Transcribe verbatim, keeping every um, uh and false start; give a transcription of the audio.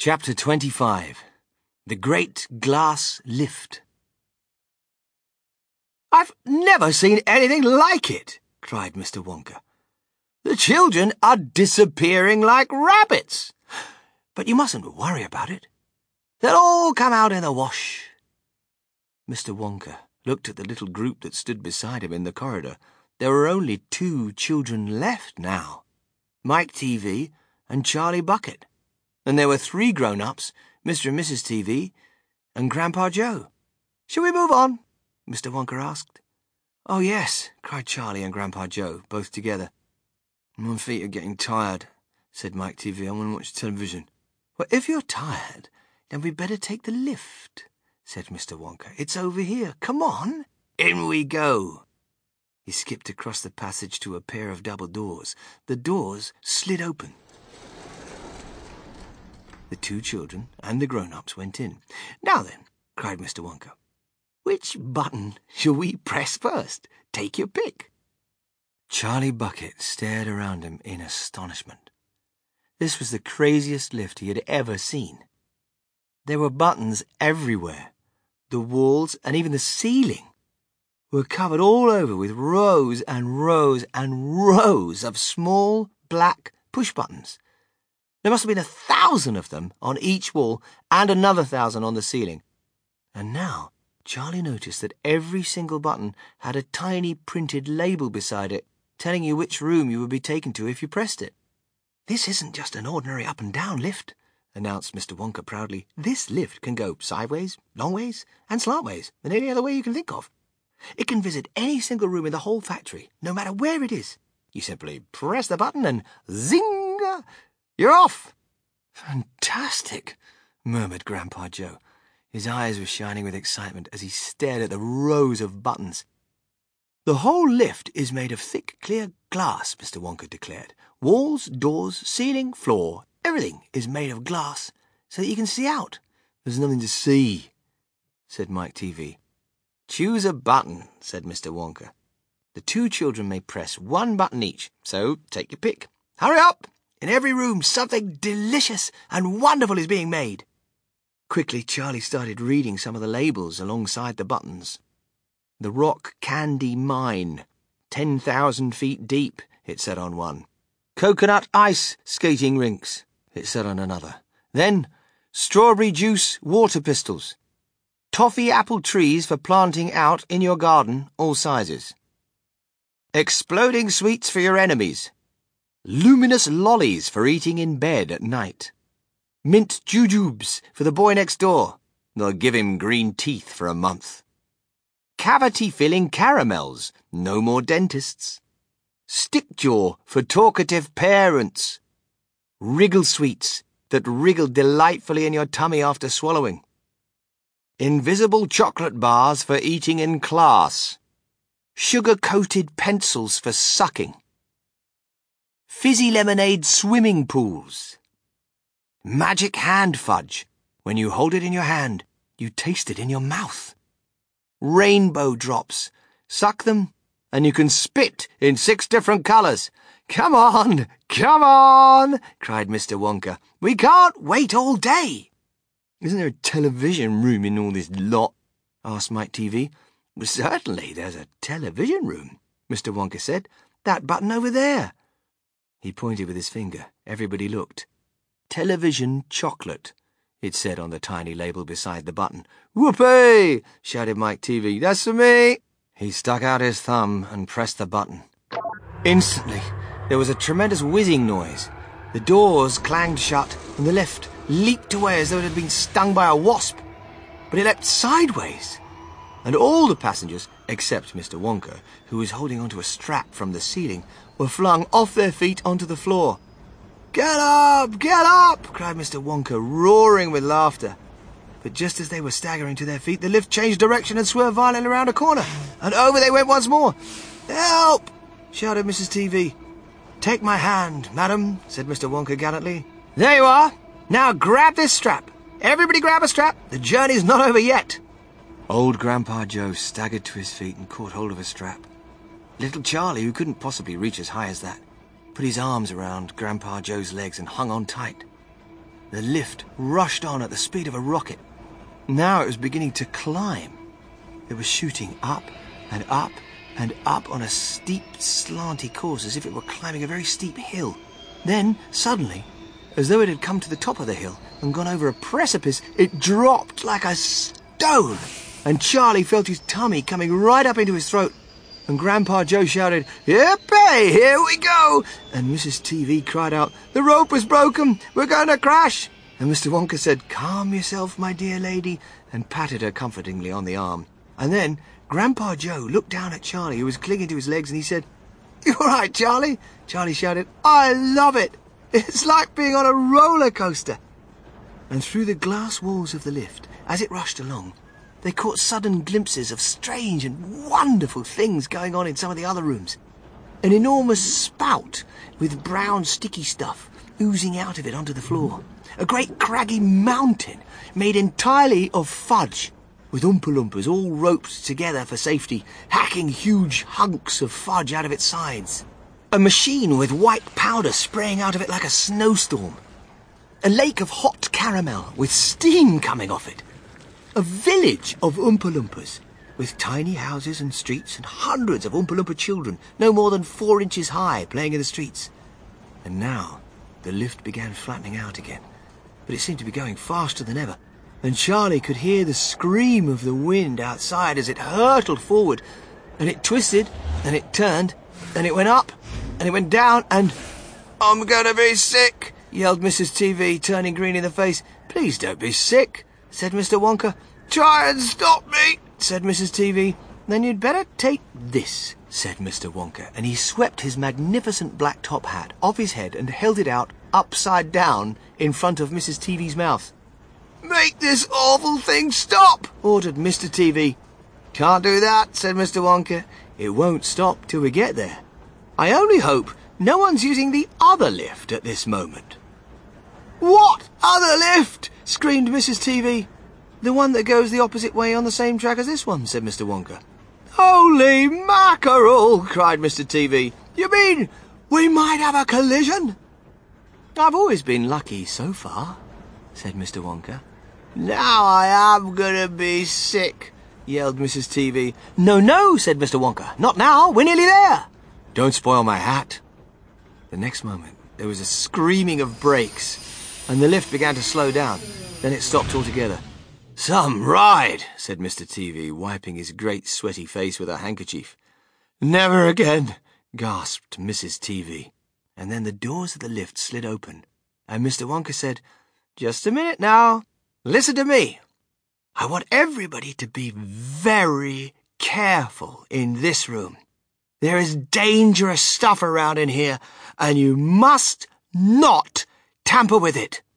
Chapter twenty-five. The Great Glass Lift. "I've never seen anything like it," cried Mister Wonka. "The children are disappearing like rabbits. But you mustn't worry about it. They'll all come out in the wash." Mister Wonka looked at the little group that stood beside him in the corridor. There were only two children left now, Mike T V and Charlie Bucket. And there were three grown-ups, Mister and Missus T V, and Grandpa Joe. "Shall we move on?" Mister Wonka asked. "Oh, yes," cried Charlie and Grandpa Joe, both together. "My feet are getting tired," said Mike T V. "I want to watch television." "Well, if you're tired, then we'd better take the lift," said Mister Wonka. "It's over here. Come on. In we go." He skipped across the passage to a pair of double doors. The doors slid open. The two children and the grown-ups went in. "Now then," cried Mister Wonka, "which button shall we press first? Take your pick." Charlie Bucket stared around him in astonishment. This was the craziest lift he had ever seen. There were buttons everywhere. The walls and even the ceiling were covered all over with rows and rows and rows of small black push-buttons. There must have been a thousand of them on each wall and another thousand on the ceiling. And now Charlie noticed that every single button had a tiny printed label beside it, telling you which room you would be taken to if you pressed it. "This isn't just an ordinary up-and-down lift," announced Mister Wonka proudly. "This lift can go sideways, long ways, and slantways, and any other way you can think of. It can visit any single room in the whole factory, no matter where it is. You simply press the button and zing! You're off." "Fantastic," murmured Grandpa Joe. His eyes were shining with excitement as he stared at the rows of buttons. "The whole lift is made of thick, clear glass," Mister Wonka declared. "Walls, doors, ceiling, floor, everything is made of glass, so that you can see out." "There's nothing to see," said Mike T V. "Choose a button," said Mister Wonka. "The two children may press one button each, so take your pick. Hurry up! In every room, something delicious and wonderful is being made." Quickly, Charlie started reading some of the labels alongside the buttons. "The Rock Candy Mine, ten thousand feet deep," it said on one. "Coconut Ice Skating Rinks," it said on another. Then, "Strawberry Juice Water Pistols. Toffee Apple Trees for planting out in your garden, all sizes. Exploding Sweets for your enemies. Luminous Lollies for eating in bed at night. Mint Jujubes for the boy next door. They'll give him green teeth for a month. Cavity-filling caramels. No more dentists. Stickjaw for talkative parents. Wriggle sweets that wriggle delightfully in your tummy after swallowing. Invisible chocolate bars for eating in class. Sugar-coated pencils for sucking. Fizzy lemonade swimming pools. Magic hand fudge. When you hold it in your hand, you taste it in your mouth. Rainbow drops. Suck them, and you can spit in six different colours. Come on, come on, cried Mister Wonka. We can't wait all day. Isn't there a television room in all this lot? Asked Mike T V. Well, certainly there's a television room, Mister Wonka said. That button over there. He pointed with his finger. Everybody looked. Television chocolate, it said on the tiny label beside the button. Whoopee! Shouted Mike T V. That's for me. He stuck out his thumb and pressed the button. Instantly, there was a tremendous whizzing noise. The doors clanged shut, and the lift leaped away as though it had been stung by a wasp. But it leapt sideways, and all the passengers, except Mister Wonka, who was holding onto a strap from the ceiling, were flung off their feet onto the floor. Get up! Get up! Cried Mister Wonka, roaring with laughter. But just as they were staggering to their feet, the lift changed direction and swerved violently around a corner, and over they went once more. Help! Shouted Missus T V. Take my hand, madam, said Mister Wonka gallantly. There you are. Now grab this strap. Everybody grab a strap. The journey's not over yet. Old Grandpa Joe staggered to his feet and caught hold of a strap. Little Charlie, who couldn't possibly reach as high as that, put his arms around Grandpa Joe's legs and hung on tight. The lift rushed on at the speed of a rocket. Now it was beginning to climb. It was shooting up and up and up on a steep, slanty course, as if it were climbing a very steep hill. Then, suddenly, as though it had come to the top of the hill and gone over a precipice, it dropped like a stone, and Charlie felt his tummy coming right up into his throat. And Grandpa Joe shouted, "Yippee, here we go!" And Missus T V cried out, "The rope was broken, we're going to crash!" And Mister Wonka said, "Calm yourself, my dear lady," and patted her comfortingly on the arm. And then Grandpa Joe looked down at Charlie, who was clinging to his legs, and he said, "You all right, Charlie?" Charlie shouted, "I love it! It's like being on a roller coaster." And through the glass walls of the lift, as it rushed along, they caught sudden glimpses of strange and wonderful things going on in some of the other rooms. An enormous spout with brown sticky stuff oozing out of it onto the floor. A great craggy mountain made entirely of fudge, with Oompa Loompas all roped together for safety, hacking huge hunks of fudge out of its sides. A machine with white powder spraying out of it like a snowstorm. A lake of hot caramel with steam coming off it. A village of Oompa Loompas, with tiny houses and streets and hundreds of Oompa Loompa children, no more than four inches high, playing in the streets. And now the lift began flattening out again, but it seemed to be going faster than ever, and Charlie could hear the scream of the wind outside as it hurtled forward, and it twisted, and it turned, and it went up, and it went down, and... "I'm gonna be sick," yelled Missus T V, turning green in the face. "Please don't be sick," said Mister Wonka. "Try and stop me," said Missus T V. "Then you'd better take this," said Mister Wonka, and he swept his magnificent black top hat off his head and held it out upside down in front of Missus T V's mouth. "Make this awful thing stop," ordered Mister T V. "Can't do that," said Mister Wonka. "It won't stop till we get there. I only hope no one's using the other lift at this moment." "What other lift?" screamed Missus T V. "The one that goes the opposite way on the same track as this one," said Mister Wonka. "Holy mackerel!" cried Mister T V. "You mean we might have a collision?" "I've always been lucky so far," said Mister Wonka. "Now I am gonna be sick," yelled Missus T V. "No, no," said Mister Wonka. "Not now. We're nearly there." "Don't spoil my hat." The next moment there was a screaming of brakes, and the lift began to slow down. Then it stopped altogether. "Some ride," said Mister T V, wiping his great sweaty face with a handkerchief. "Never again," gasped Missus T V. And then the doors of the lift slid open, and Mister Wonka said, "Just a minute now. Listen to me. I want everybody to be very careful in this room. There is dangerous stuff around in here, and you must not tamper with it."